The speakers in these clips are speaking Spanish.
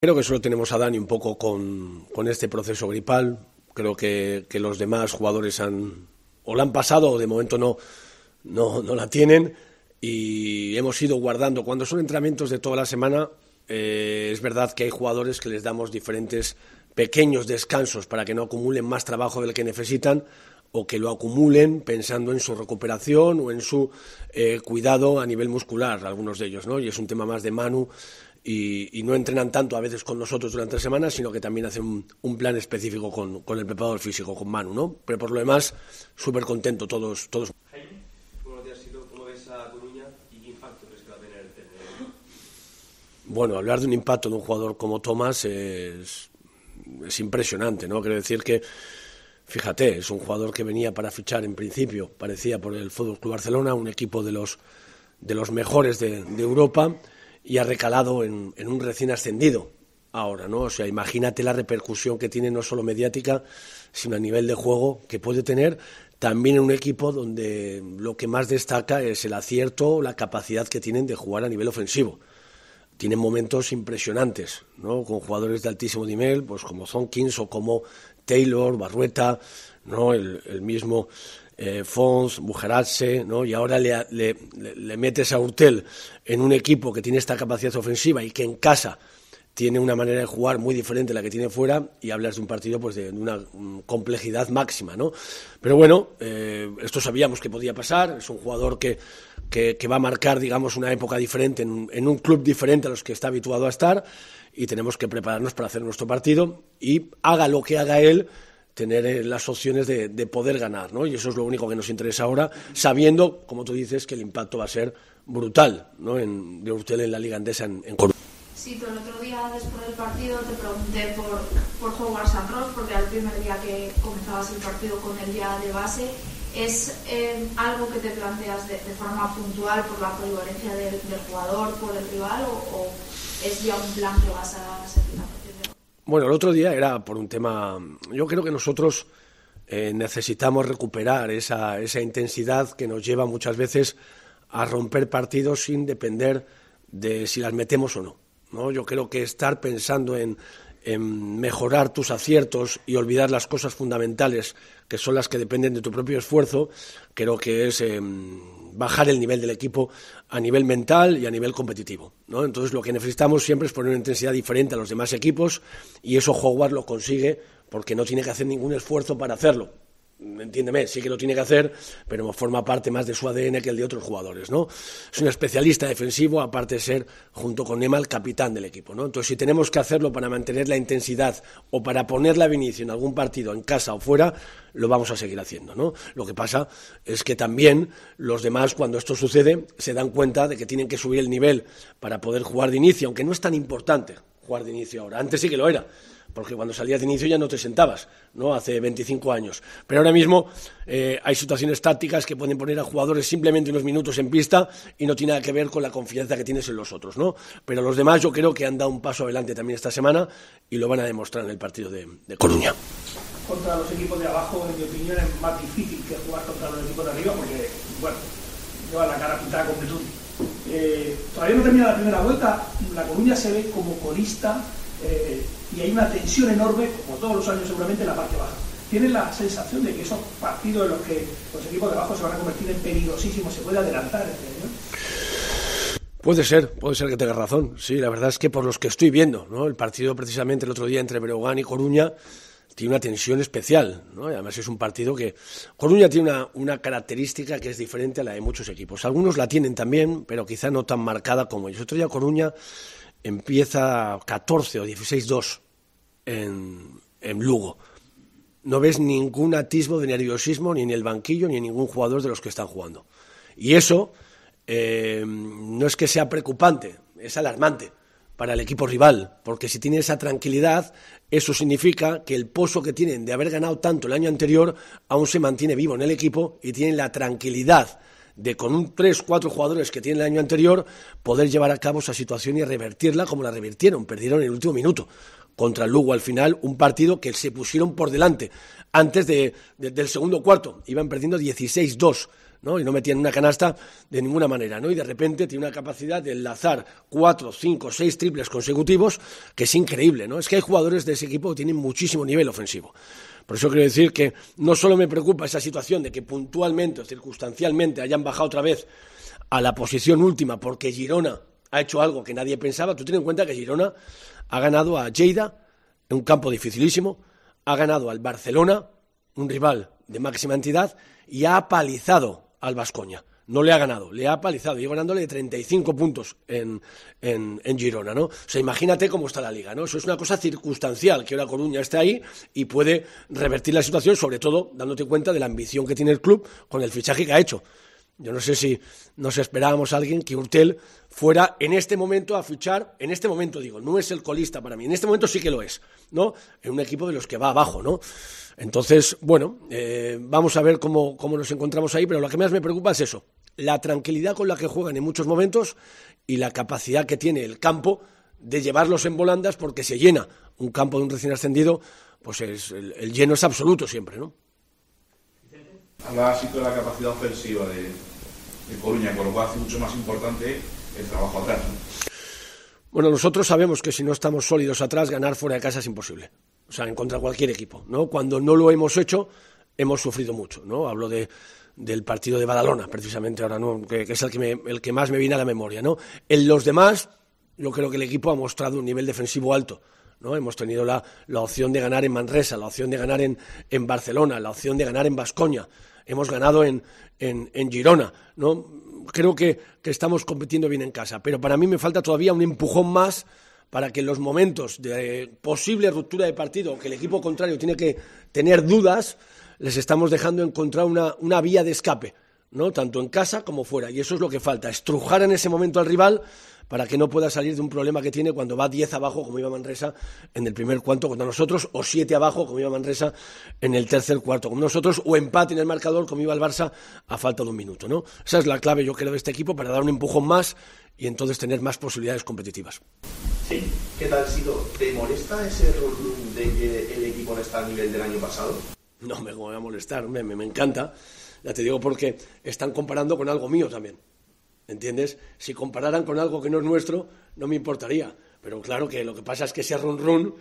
Creo que solo tenemos a Dani un poco con este proceso gripal. Creo que los demás jugadores o la han pasado o de momento no la tienen, y hemos ido guardando. Cuando son entrenamientos de toda la semana, es verdad que hay jugadores que les damos diferentes pequeños descansos para que no acumulen más trabajo del que necesitan, o que lo acumulen pensando en su recuperación o en su cuidado a nivel muscular, algunos de ellos, ¿no? Y es un tema más de Manu, y no entrenan tanto a veces con nosotros durante la semana, sino que también hacen un plan específico con el preparador físico, con Manu, ¿no? Pero por lo demás, súper contento todos. Jaime, buenos días, ¿cómo ves a Coruña y qué impacto crees que va a tener? Bueno, hablar de un impacto de un jugador como Tomás es impresionante, ¿no? Quiero decir que, fíjate, es un jugador que venía para fichar en principio, parecía, por el Fútbol Club Barcelona, un equipo de los mejores de Europa, y ha recalado en un recién ascendido ahora, ¿no? O sea, imagínate la repercusión que tiene, no solo mediática, sino a nivel de juego que puede tener, también en un equipo donde lo que más destaca es el acierto, la capacidad que tienen de jugar a nivel ofensivo. Tienen momentos impresionantes, ¿no? Con jugadores de altísimo nivel, pues como Zonkins o como Taylor, Barrueta, ¿no? El mismo Fons, Bujeratse, ¿no? Y ahora le metes a Urtel en un equipo que tiene esta capacidad ofensiva y que en casa tiene una manera de jugar muy diferente a la que tiene fuera, y hablas de un partido pues de una complejidad máxima, ¿no? Pero bueno, esto sabíamos que podía pasar. Es un jugador que va a marcar, digamos, una época diferente en un club diferente a los que está habituado a estar, y tenemos que prepararnos para hacer nuestro partido, y haga lo que haga él, tener las opciones de poder ganar, ¿no? Y eso es lo único que nos interesa ahora, sabiendo, como tú dices, que el impacto va a ser brutal, ¿no? De Urtel en la Liga Endesa en Coruña. Sí, pero el otro día, después del partido, te pregunté por Howard Sanros, porque era el primer día que comenzabas el partido con el día de base. ¿Es algo que te planteas de forma puntual por la polivalencia del jugador, por el rival, o es ya un plan que vas a seguir a partir de ahora? Bueno, el otro día era por un tema. Yo creo que nosotros necesitamos recuperar esa intensidad que nos lleva muchas veces a romper partidos sin depender de si las metemos o no. Yo creo que estar pensando en mejorar tus aciertos y olvidar las cosas fundamentales, que son las que dependen de tu propio esfuerzo, creo que es bajar el nivel del equipo a nivel mental y a nivel competitivo, ¿no? Entonces lo que necesitamos siempre es poner una intensidad diferente a los demás equipos, y eso Howard lo consigue porque no tiene que hacer ningún esfuerzo para hacerlo. Entiéndeme, sí que lo tiene que hacer, pero forma parte más de su ADN que el de otros jugadores, ¿no? Es un especialista defensivo, aparte de ser, junto con Nema, el capitán del equipo, ¿no? Entonces, si tenemos que hacerlo para mantener la intensidad o para ponerla a inicio en algún partido, en casa o fuera, lo vamos a seguir haciendo, ¿no? Lo que pasa es que también los demás, cuando esto sucede, se dan cuenta de que tienen que subir el nivel para poder jugar de inicio, aunque no es tan importante jugar de inicio ahora. Antes sí que lo era, porque cuando salías de inicio ya no te sentabas, ¿no? Hace 25 años. Pero ahora mismo hay situaciones tácticas que pueden poner a jugadores simplemente unos minutos en pista y no tiene nada que ver con la confianza que tienes en los otros, ¿no? Pero los demás yo creo que han dado un paso adelante también esta semana, y lo van a demostrar en el partido de Coruña. Contra los equipos de abajo, en mi opinión, es más difícil que jugar contra los equipos de arriba, porque, bueno, lleva la cara pintada con betún. Todavía no termina la primera vuelta, la Coruña se ve como colista, y hay una tensión enorme, como todos los años seguramente, en la parte baja. ¿Tienes la sensación de que esos partidos en los que los equipos de abajo se van a convertir en peligrosísimos se puede adelantar este año? Puede ser que tengas razón. Sí, la verdad es que por los que estoy viendo, ¿no? El partido precisamente el otro día entre Breogán y Coruña tiene una tensión especial, ¿no? Y además es un partido que Coruña tiene una característica que es diferente a la de muchos equipos. Algunos la tienen también, pero quizá no tan marcada como ellos. Otro día Coruña empieza 14 o 16-2 en Lugo. No ves ningún atisbo de nerviosismo ni en el banquillo ni en ningún jugador de los que están jugando. Y eso no es que sea preocupante, es alarmante para el equipo rival, porque si tiene esa tranquilidad, eso significa que el pozo que tienen de haber ganado tanto el año anterior aún se mantiene vivo en el equipo, y tienen la tranquilidad de, con un 3-4 jugadores que tienen el año anterior, poder llevar a cabo esa situación y revertirla como la revirtieron. Perdieron en el último minuto contra el Lugo al final, un partido que se pusieron por delante antes del segundo cuarto. Iban perdiendo 16-2 ¿no? Y no metían una canasta de ninguna manera, ¿no? Y de repente tiene una capacidad de enlazar 4, 5, 6 triples consecutivos que es increíble, ¿no? Es que hay jugadores de ese equipo que tienen muchísimo nivel ofensivo. Por eso quiero decir que no solo me preocupa esa situación de que puntualmente o circunstancialmente hayan bajado otra vez a la posición última porque Girona ha hecho algo que nadie pensaba. Tú ten en cuenta que Girona ha ganado a Lleida en un campo dificilísimo, ha ganado al Barcelona, un rival de máxima entidad, y ha apalizado al Baskonia. No le ha ganado, le ha apalizado, llegó ganándole de 35 puntos en Girona, ¿no? O sea, imagínate cómo está la Liga, ¿no? Eso es una cosa circunstancial, que ahora Coruña esté ahí y puede revertir la situación, sobre todo dándote cuenta de la ambición que tiene el club con el fichaje que ha hecho. Yo no sé si nos esperábamos a alguien que Urtel fuera en este momento a fichar, en este momento digo, no es el colista para mí, en este momento sí que lo es, ¿no? En un equipo de los que va abajo, ¿no? Entonces, bueno, vamos a ver cómo nos encontramos ahí, pero lo que más me preocupa es eso, la tranquilidad con la que juegan en muchos momentos y la capacidad que tiene el campo de llevarlos en volandas, porque se llena un campo de un recién ascendido, pues el lleno es absoluto siempre, ¿no? Hablaba así de la capacidad ofensiva de Coruña, por lo cual hace mucho más importante el trabajo atrás, ¿no? Bueno, nosotros sabemos que si no estamos sólidos atrás, ganar fuera de casa es imposible. O sea, en contra de cualquier equipo, ¿no? Cuando no lo hemos hecho, hemos sufrido mucho, ¿no? Hablo del partido de Badalona, precisamente ahora, ¿no? Que es el que más me viene a la memoria, ¿no? En los demás, yo creo que el equipo ha mostrado un nivel defensivo alto, ¿no? Hemos tenido la opción de ganar en Manresa, la opción de ganar en Barcelona, la opción de ganar en Baskonia. Hemos ganado en Girona, ¿no? Creo que estamos compitiendo bien en casa, pero para mí me falta todavía un empujón más para que en los momentos de posible ruptura de partido, que el equipo contrario tiene que tener dudas, les estamos dejando encontrar una vía de escape, ¿no? Tanto en casa como fuera, y eso es lo que falta, estrujar en ese momento al rival para que no pueda salir de un problema que tiene cuando va 10 abajo, como iba Manresa en el primer cuarto contra nosotros, o 7 abajo, como iba Manresa en el tercer cuarto como nosotros, o empate en el marcador, como iba el Barça a falta de un minuto, ¿no? Esa es la clave, yo creo, de este equipo, para dar un empujón más y entonces tener más posibilidades competitivas. Sí. ¿Qué tal, Sito? ¿Te molesta ese run de que el equipo no está a nivel del año pasado? No me voy a molestar, me encanta, ya te digo, porque están comparando con algo mío también. ¿Entiendes? Si compararan con algo que no es nuestro, no me importaría. Pero claro que lo que pasa es que ese run,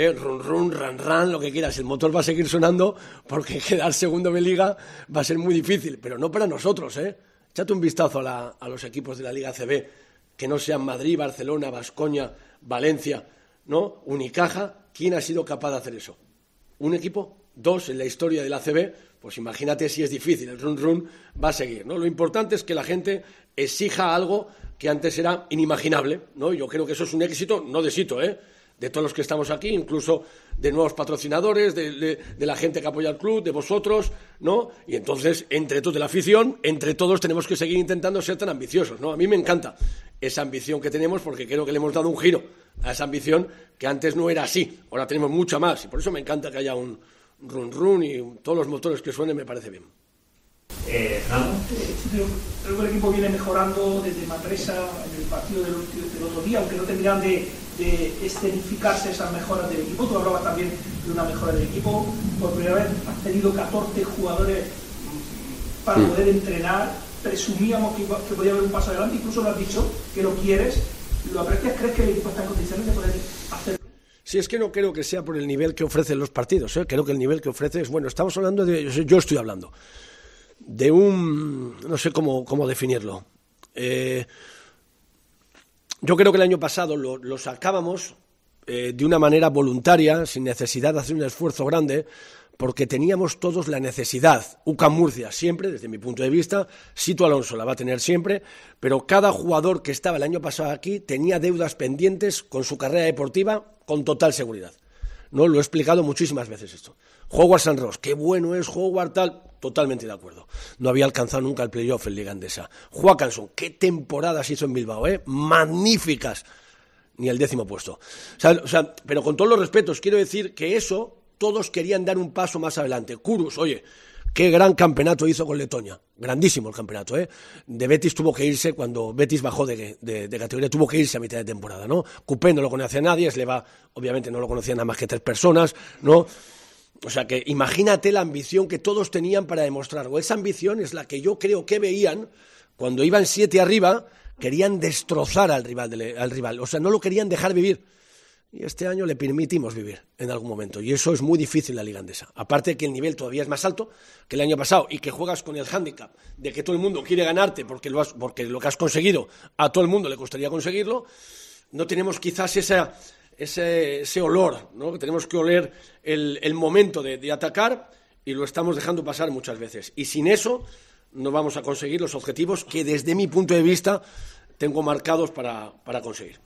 ran, lo que quieras, el motor va a seguir sonando porque quedar segundo de Liga va a ser muy difícil, pero no para nosotros, ¿eh? Échate un vistazo a los equipos de la Liga ACB, que no sean Madrid, Barcelona, Baskonia, Valencia, ¿no? Unicaja. ¿Quién ha sido capaz de hacer eso? ¿Un equipo? 2 en la historia de la ACB. Pues imagínate si es difícil, el run va a seguir, ¿no? Lo importante es que la gente exija algo que antes era inimaginable, ¿no? Yo creo que eso es un éxito, no de Sito, de todos los que estamos aquí, incluso de nuevos patrocinadores, de la gente que apoya al club, de vosotros, ¿no? Y entonces, entre todos de la afición, entre todos tenemos que seguir intentando ser tan ambiciosos, ¿no? A mí me encanta esa ambición que tenemos, porque creo que le hemos dado un giro a esa ambición que antes no era así, ahora tenemos mucha más, y por eso me encanta que haya un run y todos los motores que suenen, me parece bien. Creo que el equipo viene mejorando desde Manresa en el partido del otro día, aunque no terminan de escenificarse esas mejoras del equipo. Tú hablabas también de una mejora del equipo. Por primera vez has tenido 14 jugadores para poder entrenar. Presumíamos que podía haber un paso adelante, incluso lo has dicho, que lo quieres, lo aprecias. ¿Crees que el equipo está en condiciones de poder hacer? Sí, es que no creo que sea por el nivel que ofrecen los partidos, ¿eh? Creo que el nivel que ofrece es, bueno, estamos hablando yo estoy hablando de no sé cómo definirlo. Yo creo que el año pasado lo sacábamos de una manera voluntaria, sin necesidad de hacer un esfuerzo grande, porque teníamos todos la necesidad. UCAM Murcia siempre, desde mi punto de vista, Sito Alonso la va a tener siempre, pero cada jugador que estaba el año pasado aquí tenía deudas pendientes con su carrera deportiva con total seguridad. No, lo he explicado muchísimas veces esto. Howard San Ross, qué bueno es Howard, tal, totalmente de acuerdo. No había alcanzado nunca el playoff en Liga Endesa. Joaquinson, qué temporadas hizo en Bilbao, magníficas. Ni el 10º puesto. O sea, pero con todos los respetos, quiero decir que eso, todos querían dar un paso más adelante. Kurus, oye, qué gran campeonato hizo con Letonia. Grandísimo el campeonato, De Betis tuvo que irse cuando Betis bajó de categoría, tuvo que irse a mitad de temporada, ¿no? Cupé no lo conocía a nadie, Sleva obviamente no lo conocían nada más que 3 personas, ¿no? O sea que imagínate la ambición que todos tenían para demostrarlo. Esa ambición es la que yo creo que veían cuando iban 7 arriba, querían destrozar al rival. O sea, no lo querían dejar vivir. Y este año le permitimos vivir en algún momento. Y eso es muy difícil en la Liga Endesa. Aparte de que el nivel todavía es más alto que el año pasado y que juegas con el hándicap de que todo el mundo quiere ganarte porque lo que has conseguido a todo el mundo le costaría conseguirlo, no tenemos quizás ese olor, ¿no? Tenemos que oler el momento de atacar y lo estamos dejando pasar muchas veces. Y sin eso no vamos a conseguir los objetivos que desde mi punto de vista tengo marcados para conseguir.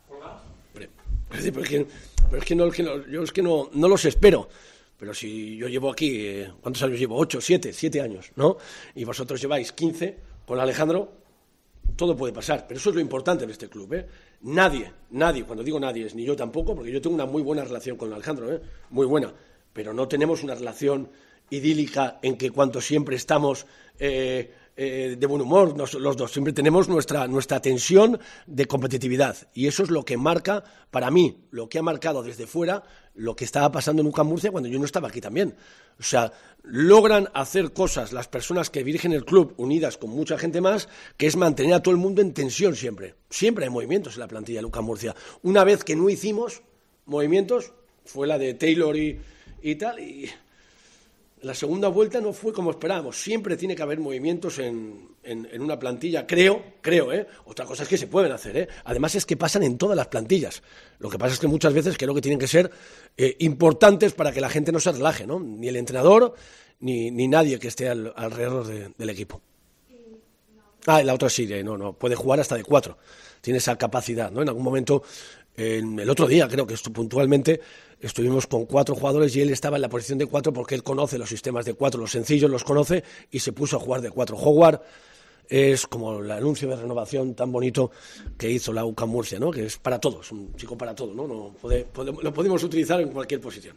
Pero es que no los espero. Pero si yo llevo aquí, ¿cuántos años llevo? 8, 7 años, ¿no? Y vosotros lleváis 15 con Alejandro, todo puede pasar. Pero eso es lo importante de este club, ¿eh? Nadie, cuando digo nadie, es ni yo tampoco, porque yo tengo una muy buena relación con Alejandro, muy buena. Pero no tenemos una relación idílica en que cuanto siempre estamos de buen humor, los dos, siempre tenemos nuestra tensión de competitividad, y eso es lo que marca, para mí, lo que ha marcado desde fuera lo que estaba pasando en UCAM Murcia cuando yo no estaba aquí también. O sea, logran hacer cosas las personas que dirigen el club, unidas con mucha gente más, que es mantener a todo el mundo en tensión siempre. Siempre hay movimientos en la plantilla de UCAM Murcia. Una vez que no hicimos movimientos, fue la de Taylor y tal, y la segunda vuelta no fue como esperábamos. Siempre tiene que haber movimientos en una plantilla, creo, Otra cosa es que se pueden hacer, Además es que pasan en todas las plantillas. Lo que pasa es que muchas veces creo que tienen que ser importantes para que la gente no se relaje, ¿no? Ni el entrenador, ni nadie que esté alrededor del equipo. Y la otra sí, no, puede jugar hasta de 4. Tiene esa capacidad, ¿no? En algún momento, el otro día, creo que puntualmente, estuvimos con 4 jugadores y él estaba en la posición de 4 porque él conoce los sistemas de 4, los sencillos los conoce, y se puso a jugar de 4. Howard es como el anuncio de renovación tan bonito que hizo la UCAM Murcia, ¿no? Que es para todos, un chico para todo, ¿no? Lo podemos utilizar en cualquier posición.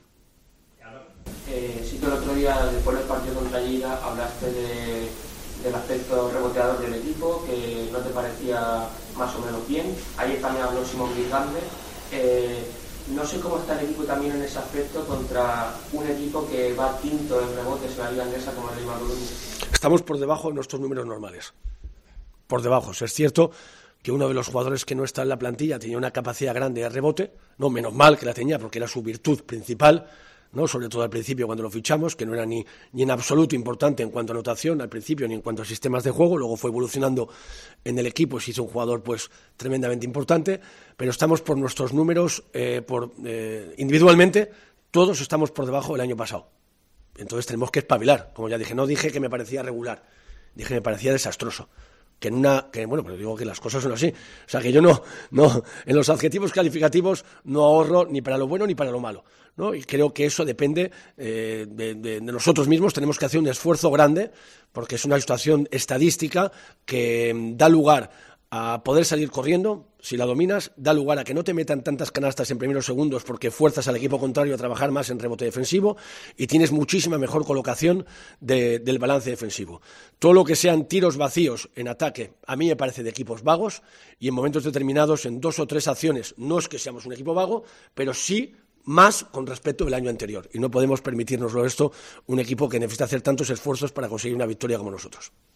Sí que el otro día, después del partido contra Lleida, hablaste del aspecto reboteador del equipo, que no te parecía más o menos bien. Ayer también habló Simón Grisante. No sé cómo está el equipo también en ese aspecto contra un equipo que va quinto en rebotes en la Liga Endesa como el Lima Coruña. Estamos por debajo de nuestros números normales. Por debajo. Es cierto que uno de los jugadores que no está en la plantilla tenía una capacidad grande de rebote, no, menos mal que la tenía porque era su virtud principal, ¿no? Sobre todo al principio cuando lo fichamos, que no era ni en absoluto importante en cuanto a anotación al principio ni en cuanto a sistemas de juego. Luego fue evolucionando en el equipo y se hizo un jugador pues tremendamente importante, pero estamos por nuestros números individualmente, todos estamos por debajo del año pasado. Entonces tenemos que espabilar. Como ya dije, no dije que me parecía regular, dije que me parecía desastroso. Pero digo que las cosas son así. O sea, que yo no en los adjetivos calificativos no ahorro ni para lo bueno ni para lo malo, ¿no? Y creo que eso depende de nosotros mismos. Tenemos que hacer un esfuerzo grande porque es una situación estadística que da lugar a poder salir corriendo, si la dominas, da lugar a que no te metan tantas canastas en primeros segundos porque fuerzas al equipo contrario a trabajar más en rebote defensivo y tienes muchísima mejor colocación del balance defensivo. Todo lo que sean tiros vacíos en ataque a mí me parece de equipos vagos, y en momentos determinados, en 2 o 3 acciones, no es que seamos un equipo vago, pero sí más con respecto del año anterior, y no podemos permitirnoslo esto un equipo que necesita hacer tantos esfuerzos para conseguir una victoria como nosotros.